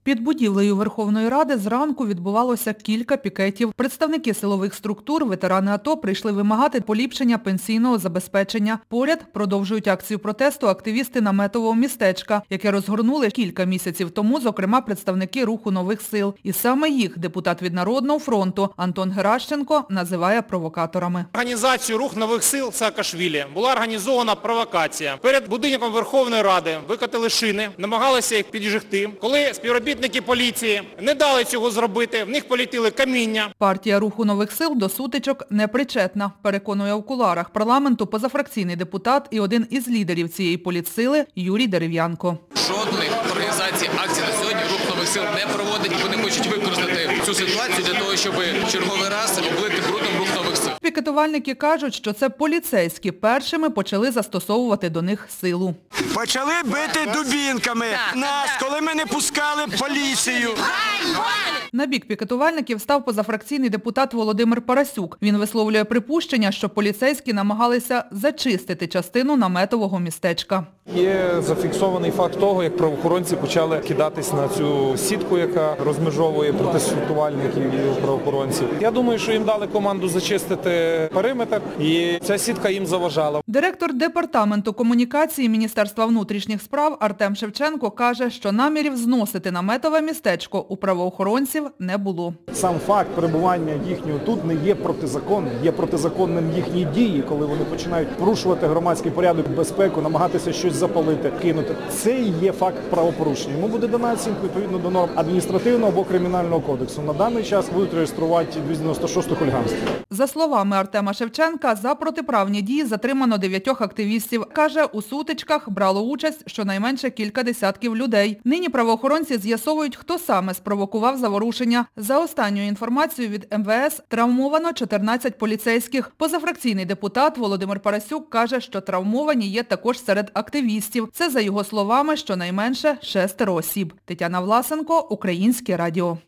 Під будівлею Верховної Ради зранку відбувалося кілька пікетів. Представники силових структур, ветерани АТО прийшли вимагати поліпшення пенсійного забезпечення. Поряд продовжують акцію протесту активісти наметового містечка, яке розгорнули кілька місяців тому, зокрема, представники Руху нових сил. І саме їх депутат від Народного фронту Антон Геращенко називає провокаторами. Організацію Рух нових сил Саакашвілі була організована провокація. Перед будинком Верховної Ради викотили шини, намагалися їх піджигти. Коли співробітники поліції не дали цього зробити, в них полетіли каміння. Партія Руху нових сил до сутичок не причетна, переконує у кулуарах парламенту позафракційний депутат і один із лідерів цієї політсили Юрій Дерев'янко. Жодних організацій акцій на сьогодні Рух нових сил не проводить. Вони хочуть використати цю ситуацію для того, щоб черговий раз облити брудом Рух нових сил. Пікетувальники кажуть, що це поліцейські першими почали застосовувати до них силу. Почали бити дубінками нас, коли ми не пускали поліцію. На бік пікетувальників став позафракційний депутат Володимир Парасюк. Він висловлює припущення, що поліцейські намагалися зачистити частину наметового містечка. Є зафіксований факт того, як правоохоронці почали кидатись на цю сітку, яка розмежовує протестувальників і правоохоронців. Я думаю, що їм дали команду зачистити периметр, і ця сітка їм заважала. Директор департаменту комунікації Міністерства внутрішніх справ Артем Шевченко каже, що намірів зносити наметове містечко у правоохоронців не було. Сам факт перебування їхнього тут не є протизаконним. Є протизаконним їхні дії, коли вони починають порушувати громадський порядок, безпеку, намагатися щось запалити, кинути. Це і є факт правопорушення. Йому буде дана оцінка відповідно до норм адміністративного або кримінального кодексу. На даний час будуть реєструвати 296 хуліганство. За словами Артема Шевченка, за протиправні дії затримано 9 активістів. Каже, у сутичках брало участь щонайменше кілька десятків людей. Нині правоохоронці з'ясовують, хто саме спровокував заворушення. За останньою інформацією від МВС, травмовано 14 поліцейських. Позафракційний депутат Володимир Парасюк каже, що травмовані є також серед активістів. Це, за його словами, щонайменше 6 осіб. Тетяна Власенко, Українське радіо.